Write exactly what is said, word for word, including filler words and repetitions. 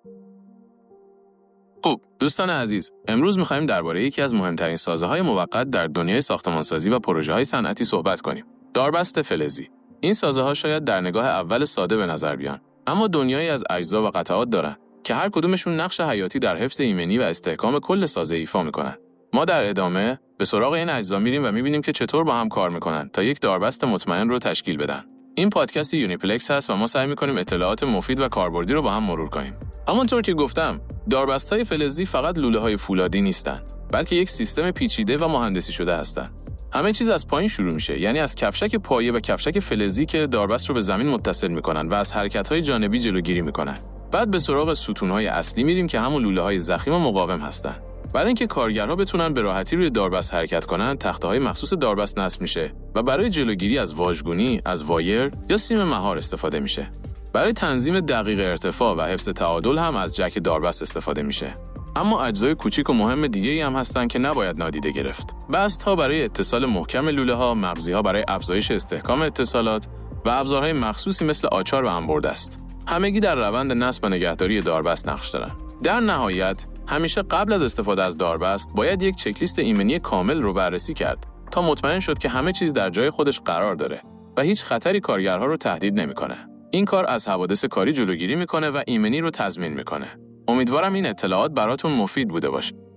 خب دوستان عزیز، امروز می‌خوایم درباره یکی از مهمترین سازه‌های موقت در دنیای ساختمانسازی و پروژه‌های صنعتی صحبت کنیم. داربست فلزی. این سازه‌ها شاید در نگاه اول ساده به نظر بیان، اما دنیایی از اجزا و قطعات دارن که هر کدومشون نقش حیاتی در حفظ ایمنی و استحکام کل سازه ایفا می‌کنن. ما در ادامه به سراغ این اجزا میریم و می‌بینیم که چطور با هم کار می‌کنن تا یک داربست مطمئن رو تشکیل بدن. این پادکست یونیپلکس هست و ما سعی می‌کنیم اطلاعات مفید و کاربردی رو با هم مرور کنیم. همونطور که گفتم، داربست‌های فلزی فقط لوله‌های فولادی نیستن، بلکه یک سیستم پیچیده و مهندسی شده هستن. همه چیز از پایین شروع میشه، یعنی از کفشک پایه و کفشک فلزی که داربست رو به زمین متصل می‌کنن و از حرکت‌های جانبی جلوگیری می‌کنن. بعد به سراغ ستون‌های اصلی میریم که همون لوله‌های ضخیم و مقاوم هستن. برای اینکه کارگرها بتونن به راحتی روی داربست حرکت کنن، تخته‌های مخصوص داربست نصب میشه و برای جلوگیری از واژگونی، از وایر یا سیم مهار استفاده میشه. برای تنظیم دقیق ارتفاع و حفظ تعادل هم از جک داربست استفاده میشه. اما اجزای کوچیک و مهم دیگه‌ای هم هستن که نباید نادیده گرفت. بست‌ها برای اتصال محکم لوله‌ها، مغزی‌ها برای افزایش استحکام اتصالات و ابزارهای مخصوصی مثل آچار و انبرده است. همگی در روند نصب و نگهداری داربست نقش دارن. در نهایت، همیشه قبل از استفاده از داربست باید یک چکلیست ایمنی کامل رو بررسی کرد تا مطمئن شد که همه چیز در جای خودش قرار داره و هیچ خطری کارگرها رو تهدید نمی‌کنه. این کار از حوادث کاری جلوگیری می‌کنه و ایمنی رو تضمین می‌کنه. امیدوارم این اطلاعات براتون مفید بوده باشه.